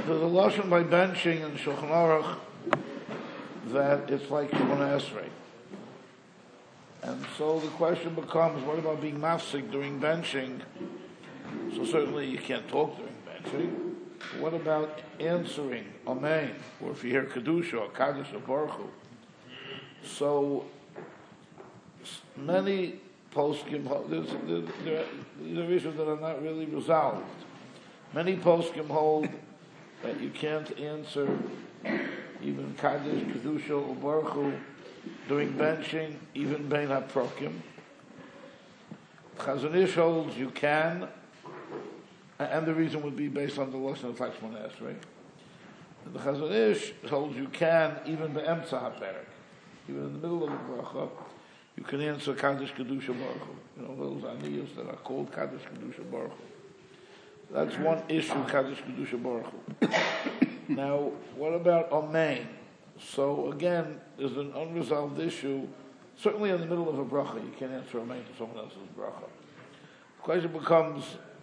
There's a lashon by benching in Shulchan Aruch that it's like Shemona Esrei. And so the question becomes, what about being mafsik during benching? So certainly you can't talk during benching. But what about answering Amen? Or if you hear Kedusha or Kaddish or Baruch Hu. So many poskim, these are issues that are not really resolved. Many poskim hold that you can't answer even Kaddish, Kedusha or Baruch Hu during benching, even Bein HaProkim. Chazon Ish holds you can, and the reason would be based on the lesson of Shemona Esrei. The Chazon Ish holds you can, even Be'emtza HaPerek, even in the middle of the bracha, you can answer Kaddish, Kedusha, Baruch Hu. You know, those aniyos that are called Kaddish, Kedusha, Baruch Hu. That's one issue, Kaddish, Kedusha, Baruch Hu. Now, what about Amen? So again, there's an unresolved issue. Certainly in the middle of a bracha, you can't answer Amen to someone else's bracha. The question becomes,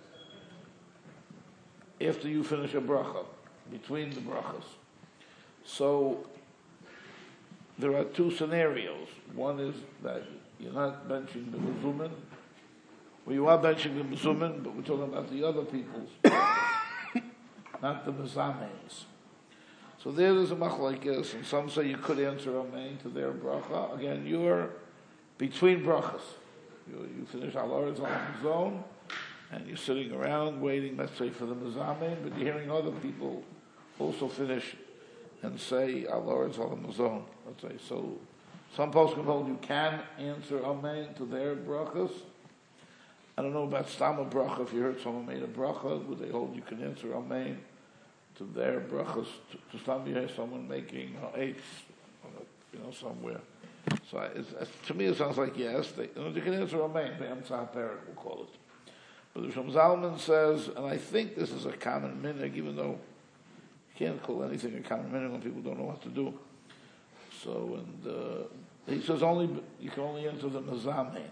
after you finish a bracha, between the brachas. So there are two scenarios. One is that you're not benching the mezumin, or you are benching the mezumin, but we're talking about the other people's, not the mezamens. So there's a machlokes, and some say you could answer Amen to their bracha. Again, you're between brachas. You finish Al Oretz Al Hamazon, and you're sitting around waiting, let's say, for the mezamen, but you're hearing other people also finish and say Al Oretz Al Hamazon. Let's say so. Some poskim hold you can answer Amen to their brachas. I don't know about Stama bracha. If you heard someone made a bracha, would they hold you can answer Amen to their brachas? To some, you hear someone making eights, somewhere. So to me, it sounds like yes. You can answer Amen. Be'emtza HaPerek, we'll call it. But the Shlomo Zalman says, and I think this is a common minhag, even though you can't call anything a common minhag when people don't know what to do. So, and he says you can only answer the mezamen.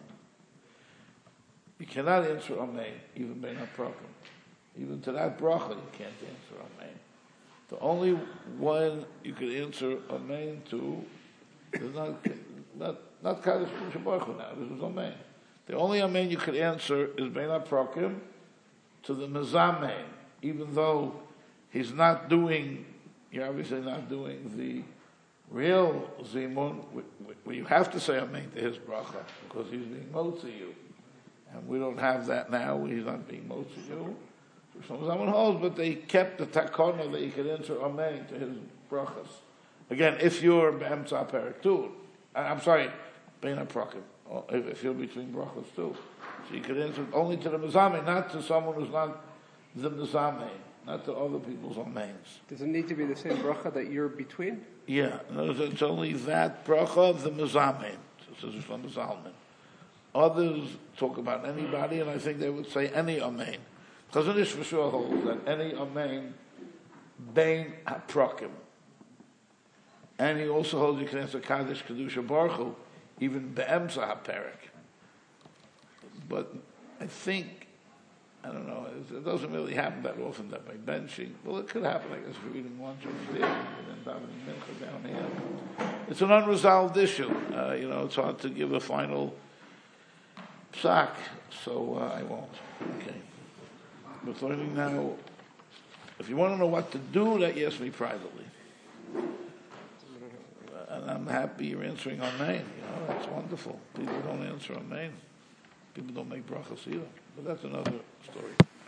You cannot answer Amen, even Bein HaProkim. Even to that bracha, you can't answer Amen. The only one you can answer Amen to is not Kaddish Kedusha Baruch Hu now. This is Amen. The only Amen you could answer is Bein HaProkim to the mezamen, even though you're obviously not doing the real zimun, where you have to say Amen to his bracha, because he's being motzi you. And we don't have that now, he's not being motzi you. So someone holds, but they kept the takona that you could answer Amen to his brachas. Again, if you're Be'emtza HaPerek too, I'm sorry, Bein HaProkim, if you're between brachas too. So you could answer only to the mezamen, not to someone who's not the mezamen, not to other people's amens. Does it need to be the same bracha that you're between? Yeah, no, it's only that bracha of the mezamen, says Shlomo Zalman. Others talk about anybody, and I think they would say any amen. Chazon Ish for sure holds that any amen, Bein HaProkim. And he also holds you can answer Kaddish, Kedusha, Baruch Hu, even Be'emtza HaPerek. But I think, I don't know, it doesn't really happen that often that by benching. Well, it could happen, I guess, if you're eating lunch over there and then davening mincha down here. It's an unresolved issue. It's hard to give a final psak, so I won't. Okay. We're learning now. If you want to know what to do, that you ask me privately. And I'm happy you're answering Amen. That's wonderful. People don't answer Amen. People don't make brachas either. But that's another story.